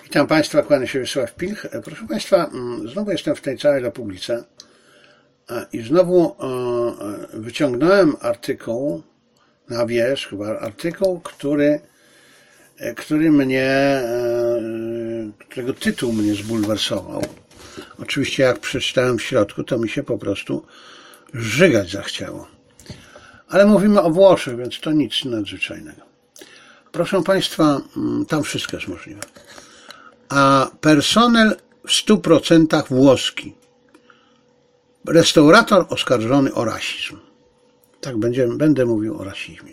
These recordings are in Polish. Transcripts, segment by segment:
Witam Państwa, kłaniam się Wiesław Pilch. Proszę Państwa, znowu jestem w tej całej republice i znowu wyciągnąłem artykuł na wierzch, chyba artykuł, którego tytuł mnie zbulwersował. Oczywiście jak przeczytałem w środku, to mi się po prostu żygać zachciało. Ale mówimy o Włoszech, więc to nic nadzwyczajnego. Proszę Państwa, tam wszystko jest możliwe. A personel w 100% włoski. Restaurator oskarżony o rasizm. Tak będę mówił o rasizmie.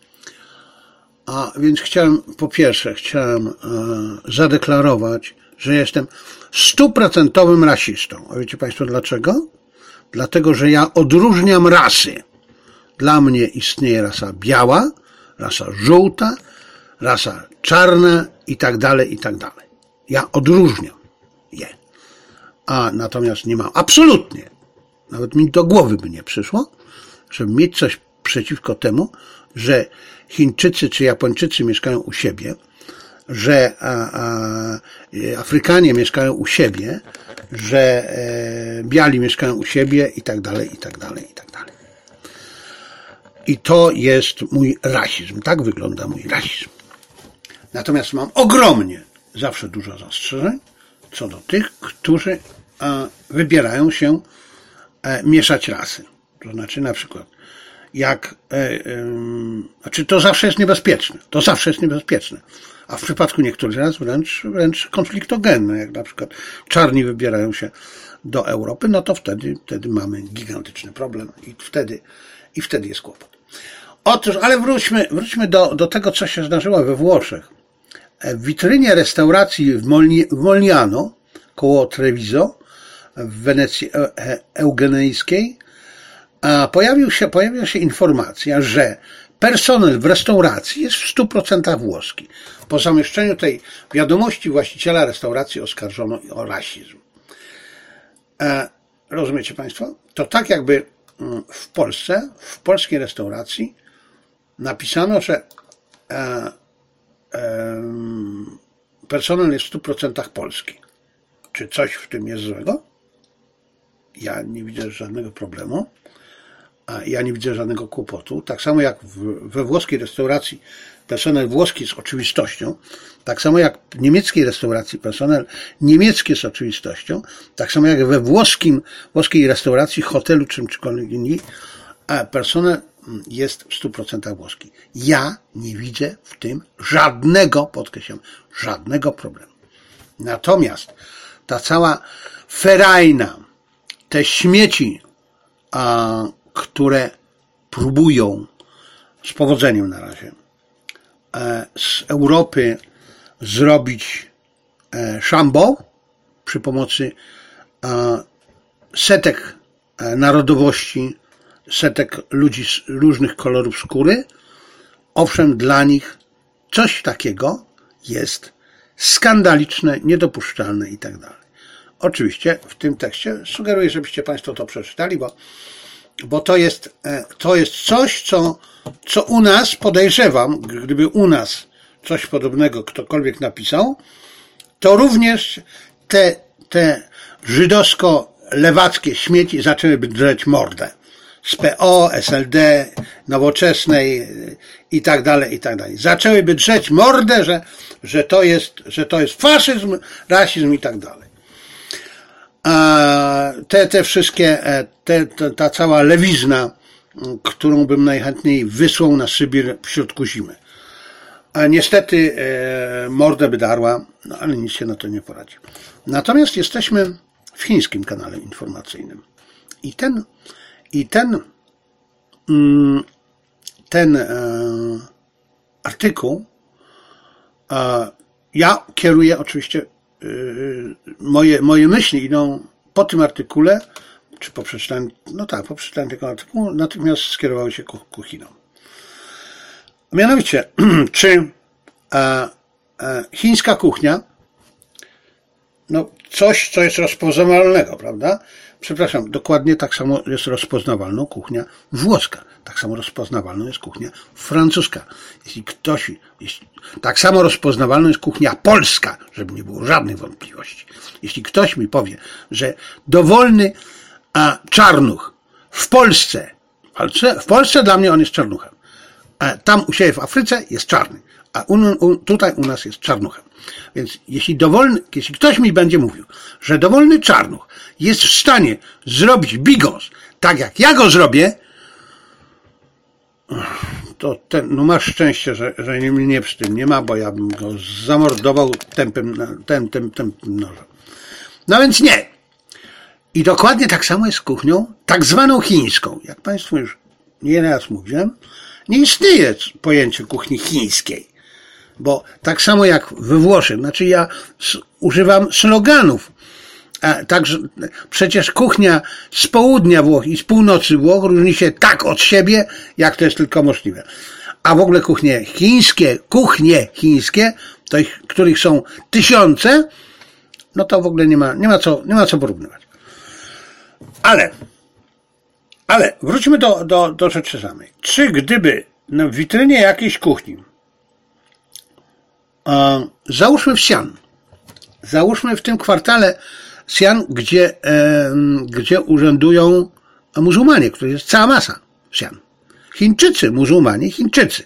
A więc po pierwsze chciałem zadeklarować, że jestem 100% rasistą. A wiecie Państwo dlaczego? Dlatego, że ja odróżniam rasy. Dla mnie istnieje rasa biała, rasa żółta, rasa czarna i tak dalej, i tak dalej. Ja odróżniam je. A natomiast nie mam absolutnie, nawet mi do głowy by nie przyszło, żeby mieć coś przeciwko temu, że Chińczycy czy Japończycy mieszkają u siebie, że Afrykanie mieszkają u siebie, że biali mieszkają u siebie i tak dalej, i tak dalej, i tak dalej. I to jest mój rasizm. Tak wygląda mój rasizm. Natomiast mam ogromnie zawsze dużo zastrzeżeń co do tych, którzy wybierają się mieszać rasy. To znaczy na przykład to zawsze jest niebezpieczne. To zawsze jest niebezpieczne. A w przypadku niektórych ras wręcz konfliktogenne, jak na przykład czarni wybierają się do Europy, no to wtedy mamy gigantyczny problem i wtedy jest kłopot. Otóż, ale wróćmy do tego, co się zdarzyło we Włoszech. W witrynie restauracji w Molniano, koło Treviso, w Wenecji Eugenejskiej, pojawiła się informacja, że personel w restauracji jest w 100% włoski. Po zamieszczeniu tej wiadomości właściciela restauracji oskarżono o rasizm. Rozumiecie Państwo? To tak jakby w Polsce, w polskiej restauracji napisano, że personel jest w 100% polski. Czy coś w tym jest złego? Ja nie widzę żadnego problemu. Ja nie widzę żadnego kłopotu. Tak samo jak we włoskiej restauracji personel włoski jest oczywistością, tak samo jak w niemieckiej restauracji personel niemiecki jest oczywistością, tak samo jak we włoskiej restauracji, hotelu czymkolwiek innym, personel jest w 100% włoski. Ja nie widzę w tym żadnego, podkreślam, żadnego problemu. Natomiast ta cała ferajna, te śmieci, które próbują z powodzeniem na razie z Europy zrobić szambo przy pomocy setek narodowości, setek ludzi z różnych kolorów skóry. Owszem, dla nich coś takiego jest skandaliczne, niedopuszczalne i tak dalej. Oczywiście w tym tekście sugeruję, żebyście Państwo to przeczytali, bo to jest coś, co u nas, podejrzewam, gdyby u nas coś podobnego ktokolwiek napisał, to również te żydowsko-lewackie śmieci zaczęłyby drzeć mordę. Z PO, SLD, Nowoczesnej i tak dalej, i tak dalej. Zaczęłyby drzeć mordę, że to jest faszyzm, rasizm i tak dalej. Te wszystkie, ta cała lewizna, którą bym najchętniej wysłał na Sybir w środku zimy. Niestety mordę by darła, no ale nic się na to nie poradzi. Natomiast jesteśmy w chińskim kanale informacyjnym. I ten artykuł ja kieruję oczywiście, moje myśli idą po tym artykule, czy po przeczytaniu tego artykułu, natychmiast skierowały się ku Chinom. Mianowicie, czy chińska kuchnia, no coś, co jest rozpoznawalnego, prawda? przepraszam, dokładnie tak samo jest rozpoznawalną kuchnia włoska, tak samo rozpoznawalną jest kuchnia francuska. Tak samo rozpoznawalna jest kuchnia polska, żeby nie było żadnych wątpliwości. Jeśli ktoś mi powie, że dowolny czarnuch w Polsce dla mnie on jest czarnuchem, a tam u siebie w Afryce jest czarny, a tutaj u nas jest czarnuchem. Więc jeśli ktoś mi będzie mówił, że dowolny czarnuch jest w stanie zrobić bigos tak jak ja go zrobię, to masz szczęście, że mnie przy tym nie ma, bo ja bym go zamordował tępym nożem. No więc nie. I dokładnie tak samo jest z kuchnią tak zwaną chińską. Jak Państwu już nieraz mówiłem, nie istnieje pojęcie kuchni chińskiej. Bo tak samo jak we Włoszech, znaczy ja używam sloganów. Także przecież kuchnia z południa Włoch i z północy Włoch różni się tak od siebie, jak to jest tylko możliwe. A w ogóle kuchnie chińskie, których są tysiące, no to w ogóle nie ma co porównywać. Ale wróćmy do rzeczy samej. Czy gdyby w witrynie jakiejś kuchni, załóżmy w Xi'an, załóżmy w tym kwartale Xi'an, gdzie urzędują muzułmanie, których jest cała masa Xi'an. Chińczycy.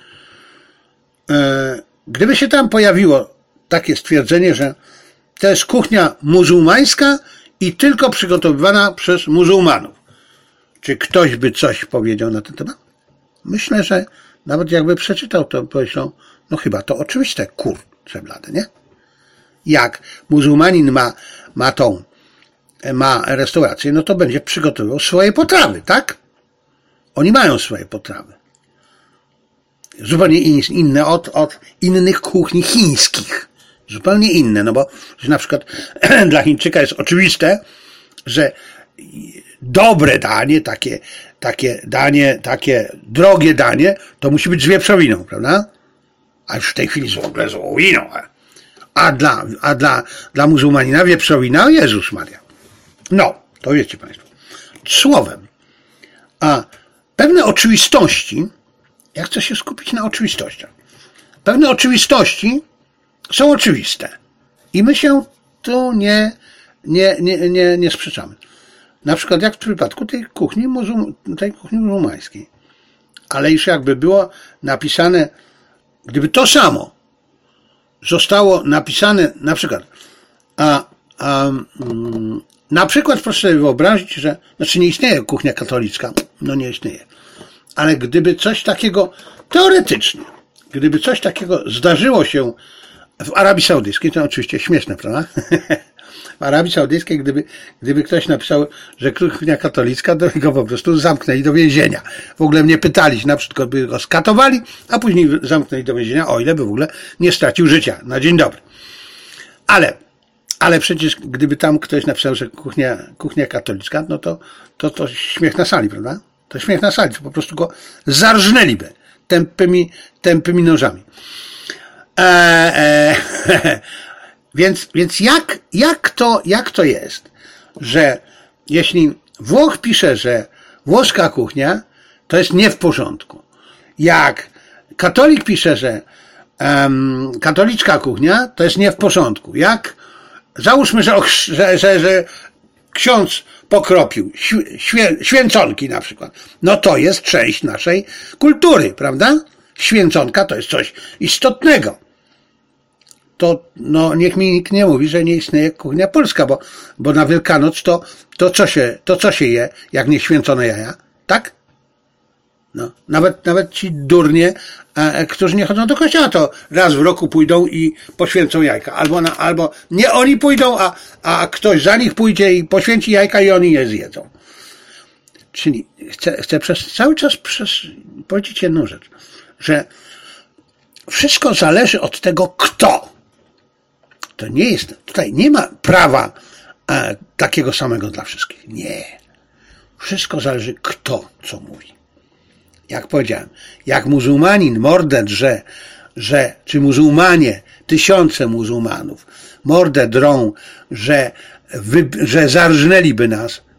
Gdyby się tam pojawiło takie stwierdzenie, że to jest kuchnia muzułmańska i tylko przygotowywana przez muzułmanów. Czy ktoś by coś powiedział na ten temat? Myślę, że nawet jakby przeczytał, to pomyślał, no chyba to oczywiste, kurczę blade, nie? Jak muzułmanin ma restaurację, no to będzie przygotowywał swoje potrawy, tak? Oni mają swoje potrawy. Zupełnie inne od innych kuchni chińskich. Zupełnie inne, no bo że na przykład dla Chińczyka jest oczywiste, że dobre danie, takie drogie danie, to musi być z wieprzowiną, prawda? A już w tej chwili w ogóle z wołowiną. A dla muzułmanina wieprzowina, o Jezus Maria. No, to wiecie Państwo. Słowem, a pewne oczywistości, ja chcę się skupić na oczywistościach. Pewne oczywistości są oczywiste. I my się tu nie sprzeczamy. Na przykład jak w przypadku tej kuchni muzułmańskiej. Ale już jakby było napisane, gdyby to samo zostało napisane, na przykład proszę sobie wyobrazić, że, nie istnieje kuchnia katolicka, no nie istnieje. Ale gdyby coś takiego, teoretycznie, gdyby coś takiego zdarzyło się w Arabii Saudyjskiej, to oczywiście śmieszne, prawda? W Arabii Saudyjskiej, gdyby ktoś napisał, że kuchnia katolicka, to go po prostu zamknęli do więzienia. W ogóle mnie pytali, na przykład by go skatowali, a później zamknęli do więzienia, o ile by w ogóle nie stracił życia. Na dzień dobry. Ale przecież gdyby tam ktoś napisał, że kuchnia katolicka, no to śmiech na sali, prawda? To śmiech na sali, to po prostu go zarżnęliby tępymi nożami. Więc jak to jest, że jeśli Włoch pisze, że włoska kuchnia to jest nie w porządku, jak katolik pisze, że katolicka kuchnia to jest nie w porządku, jak załóżmy, że ksiądz pokropił święconki na przykład, no to jest część naszej kultury, prawda? Święconka to jest coś istotnego. To niech mi nikt nie mówi, że nie istnieje kuchnia polska, bo na Wielkanoc to co się je, jak nie święcone jaja, tak? No, nawet ci durnie, którzy nie chodzą do kościoła, to raz w roku pójdą i poświęcą jajka. Albo nie oni pójdą, a ktoś za nich pójdzie i poświęci jajka i oni je zjedzą. Czyli chcę cały czas powiedzieć jedną rzecz, że wszystko zależy od tego, kto. To nie jest, tutaj nie ma prawa takiego samego dla wszystkich. Nie. Wszystko zależy, kto co mówi. Jak powiedziałem, jak muzułmanin mordę drze, czy muzułmanie, tysiące muzułmanów mordę drą, że zarżnęliby nas,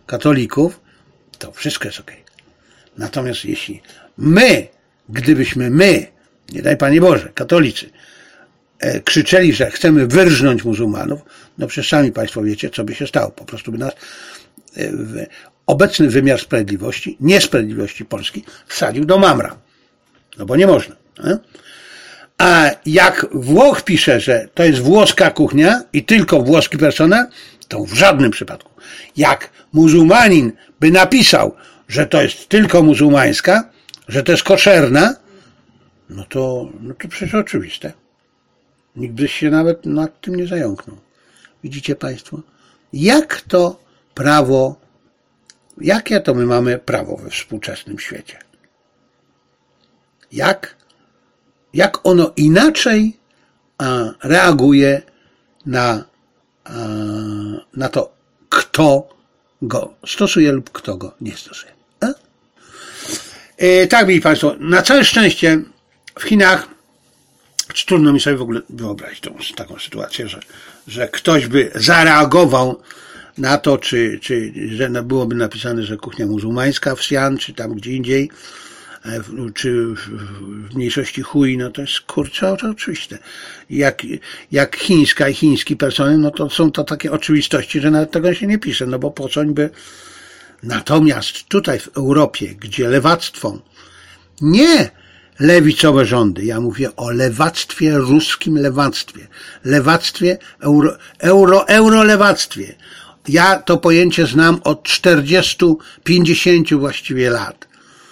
katolików, to wszystko jest okej. Natomiast jeśli gdybyśmy nie daj Panie Boże, katolicy, krzyczeli, że chcemy wyrżnąć muzułmanów, no przecież sami Państwo wiecie, co by się stało. Po prostu by nas obecny wymiar sprawiedliwości, niesprawiedliwości Polski wsadził do mamra. No bo nie można. Nie? A jak Włoch pisze, że to jest włoska kuchnia i tylko włoski personel, to w żadnym przypadku. Jak muzułmanin by napisał, że to jest tylko muzułmańska, że to jest koszerna, no to przecież oczywiste. Nikt by się nawet nad tym nie zająknął. Widzicie Państwo? Jakie to my mamy prawo we współczesnym świecie? Jak ono inaczej reaguje na to, kto go stosuje lub kto go nie stosuje. Tak, mili Państwo, na całe szczęście w Chinach trudno mi sobie w ogóle wyobrazić taką sytuację, że ktoś by zareagował na to, czy że byłoby napisane, że kuchnia muzułmańska w Xi'an, czy tam gdzie indziej, czy w mniejszości Hui, no to jest kurczę oczywiste. Jak chińska i chiński personel, no to są to takie oczywistości, że nawet tego się nie pisze, no bo po co by. Natomiast tutaj w Europie, gdzie lewactwo, nie lewicowe rządy, ja mówię o lewactwie, ruskim lewactwie, eurolewactwie. Ja to pojęcie znam od 40-50 właściwie lat.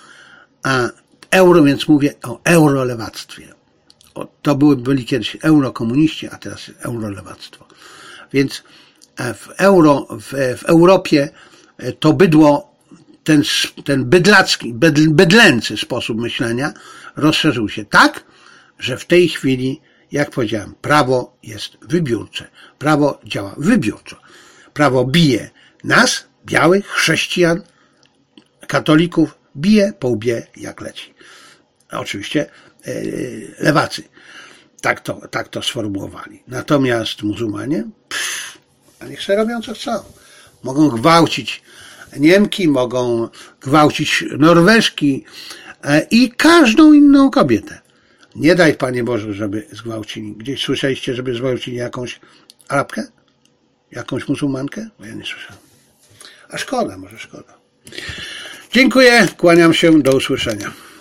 Więc mówię o eurolewactwie. Byli kiedyś eurokomuniści, a teraz eurolewactwo. Więc w Europie to bydło, ten bydlęcy sposób myślenia rozszerzył się tak, że w tej chwili, jak powiedziałem, prawo jest wybiórcze. Prawo działa wybiórczo. Prawo bije nas, białych, chrześcijan, katolików, bije po łbie jak leci. Oczywiście lewacy tak to sformułowali. Natomiast muzułmanie, a niech sobie robią co chcą. Mogą gwałcić Niemki, mogą gwałcić Norweżki i każdą inną kobietę. Nie daj Panie Boże, żeby zgwałcili. Gdzieś słyszeliście, żeby zgwałcili jakąś Arabkę? Jakąś muzułmankę? Bo ja nie słyszałem. A szkoda, może szkoda. Dziękuję, kłaniam się, do usłyszenia.